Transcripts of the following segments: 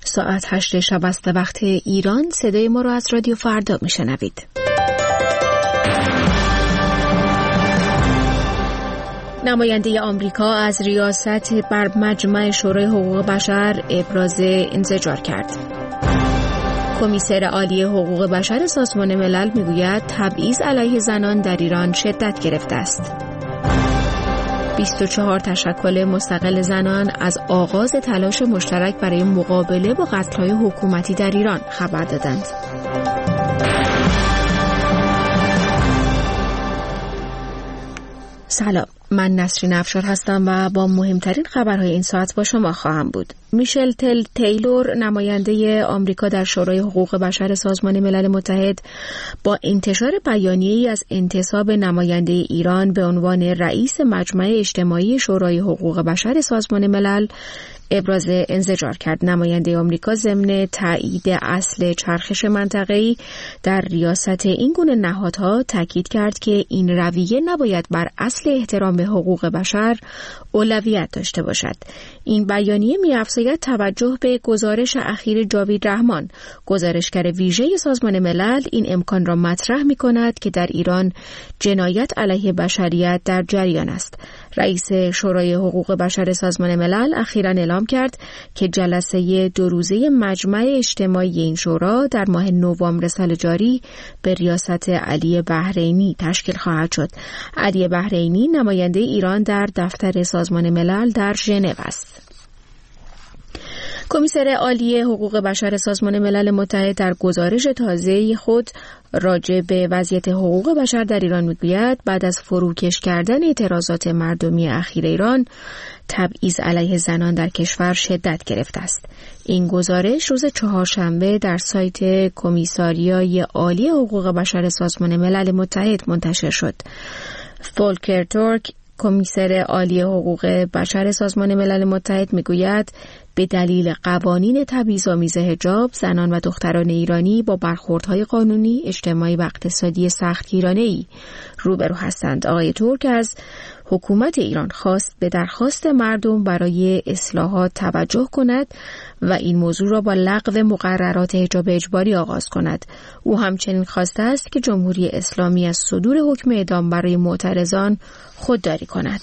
ساعت 8 شب است وقت ایران. صدای ما رو از رادیو فردا میشنوید. نماینده آمریکا از ریاست بر مجمع شورای حقوق بشر ابراز انزجار کرد. کمیسر عالی حقوق بشر سازمان ملل میگوید تبعیض علیه زنان در ایران شدت گرفته است. 24 تشکل مستقل زنان از آغاز تلاش مشترک برای مقابله با قتل‌های حکومتی در ایران خبر دادند. سلام، من نسرین افشار هستم و با مهمترین خبرهای این ساعت با شما خواهم بود. میشل تیلور، نماینده آمریکا در شورای حقوق بشر سازمان ملل متحد، با انتشار بیانیه‌ای از انتصاب نماینده ایران به عنوان رئیس مجمع اجتماعی شورای حقوق بشر سازمان ملل ابراز انزجار کرد. نماینده آمریکا ضمن تایید اصل چرخش منطقه‌ای در ریاست این گونه نهادها تاکید کرد که این رویه نباید بر اصل احترام به حقوق بشر اولویت داشته باشد. این بیانیه می‌افزاید توجه به گزارش اخیر جاوید رحمان، گزارشگر ویژه سازمان ملل، این امکان را مطرح می‌کند که در ایران جنایت علیه بشریت در جریان است. رئیس شورای حقوق بشر سازمان ملل اخیراً اعلام کرد که جلسه 2 روزه مجمع اجتماعی این شورا در ماه نوامبر سال جاری به ریاست علی بحرینی تشکیل خواهد شد. علی بحرینی نماینده ایران در دفتر سازمان ملل در ژنو است. کمیسر عالی حقوق بشر سازمان ملل متحد در گزارش تازه خود راجع به وضعیت حقوق بشر در ایران میگوید بعد از فروکش کردن اعتراضات مردمی اخیر ایران، تبعیض علیه زنان در کشور شدت گرفته است. این گزارش روز چهارشنبه در سایت کمیساریای عالی حقوق بشر سازمان ملل متحد منتشر شد. فولکر تورک، کمیسر عالی حقوق بشر سازمان ملل متحد میگوید به دلیل قوانین تبعیض‌آمیز حجاب، زنان و دختران ایرانی با برخوردهای قانونی، اجتماعی و اقتصادی سختگیرانه‌ای روبرو هستند. آقای ترک از حکومت ایران خواست به درخواست مردم برای اصلاحات توجه کند و این موضوع را با لغو مقررات حجاب اجباری آغاز کند. او همچنین خواسته است که جمهوری اسلامی از صدور حکم اعدام برای معترضان خودداری کند.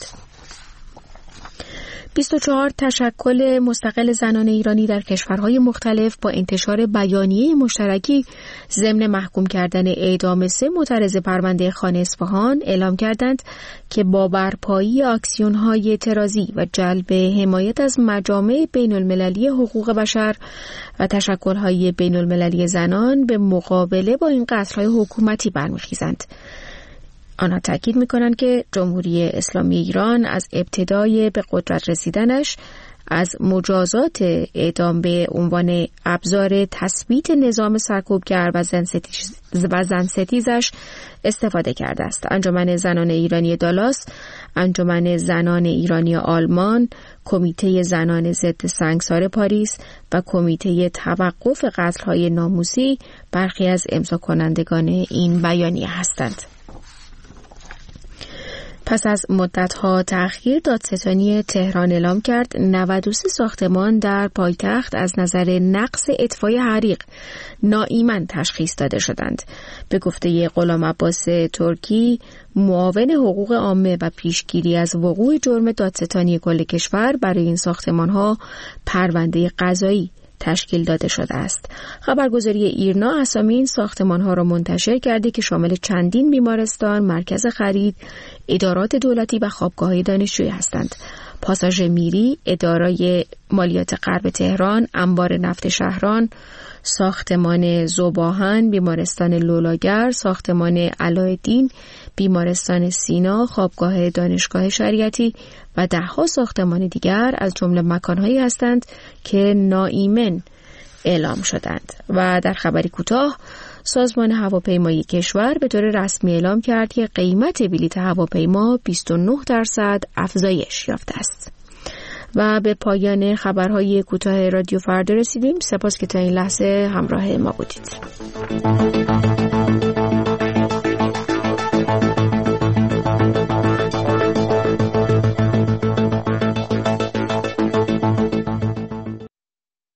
24 تشکل مستقل زنان ایرانی در کشورهای مختلف با انتشار بیانیه مشترکی ضمن محکوم کردن اعدام 3 معترض پرونده خان اصفهان اعلام کردند که با برپایی اکسیون‌های اعتراضی و جلب حمایت از مجامع بین‌المللی حقوق بشر و تشکل‌های بین‌المللی زنان به مقابله با این قتل‌های حکومتی برمیخیزند. آنها تاکید می‌کنند که جمهوری اسلامی ایران از ابتدای به قدرت رسیدنش از مجازات اعدام به عنوان ابزار تثبیت نظام سرکوبگر و زنستیزش استفاده کرده است. انجمن زنان ایرانی دالاس، انجمن زنان ایرانی آلمان، کمیته زنان ضد سنگسار پاریس و کمیته توقف قتل‌های ناموسی برخی از امضا کنندگان این بیانیه هستند. پس از مدت‌ها تأخیر، دادستانی تهران اعلام کرد 93 ساختمان در پایتخت از نظر نقص اطفای حریق ناایمن تشخیص داده شدند. به گفته غلام عباس ترکی، معاون حقوق عامه و پیشگیری از وقوع جرم دادستانی کل کشور، برای این ساختمان‌ها پرونده قضایی تشکیل داده شده است. خبرگزاری ایرنا اسامی این ساختمان‌ها را منتشر کرده که شامل چندین بیمارستان، مرکز خرید، ادارات دولتی و خوابگاه‌های دانشجویی هستند. پاساژ میری، اداره مالیات غرب تهران، انبار نفت شهران، ساختمان ذوباهن، بیمارستان لولاگر، ساختمان علایالدین، بیمارستان سینا، خوابگاه دانشگاه شریعتی و 10 ساختمان دیگر از جمله مکانهایی هستند که ناایمن اعلام شدند. و در خبری کوتاه، سازمان هواپیمایی کشور به طور رسمی اعلام کرد که قیمت بلیط هواپیما 29% افزایش یافته است. و به پایان خبرهای کوتاه رادیو فردا رسیدیم. سپاس که تا این لحظه همراه ما بودید.